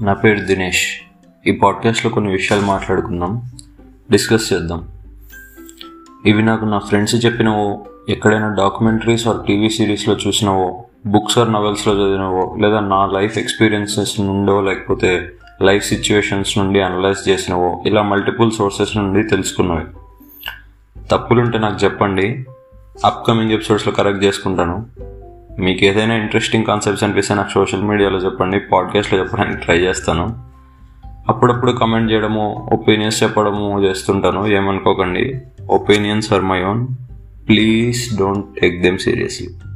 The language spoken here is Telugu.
నా పేరు దినేష్. ఈ పాడ్కాస్ట్లో కొన్ని విషయాలు మాట్లాడుకుందాం, డిస్కస్ చేద్దాం. ఇవి నాకు నా ఫ్రెండ్స్ చెప్పినవో, ఎక్కడైనా డాక్యుమెంటరీస్ ఆర్ టీవీ సిరీస్లో చూసినవో, బుక్స్ ఆర్ నవెల్స్లో చదివినవో, లేదా నా లైఫ్ ఎక్స్పీరియన్సెస్ నుండో లేకపోతే లైఫ్ సిచ్యువేషన్స్ నుండి అనలైజ్ చేసినవో, ఇలా మల్టిపుల్ సోర్సెస్ నుండి తెలుసుకున్నవి. తప్పులుంటే నాకు చెప్పండి, అప్కమింగ్ ఎపిసోడ్స్లో కరెక్ట్ చేసుకుంటాను. మీకు ఏదైనా ఇంట్రెస్టింగ్ కాన్సెప్ట్స్ అనిపిస్తే నాకు సోషల్ మీడియాలో చెప్పండి, పాడ్కాస్ట్లో చెప్పడానికి ట్రై చేస్తాను. అప్పుడప్పుడు కమెంట్ చేయడము, ఒపీనియన్స్ చెప్పడము చేస్తుంటాను, ఏమనుకోకండి. Opinions are my own, please don't take them seriously.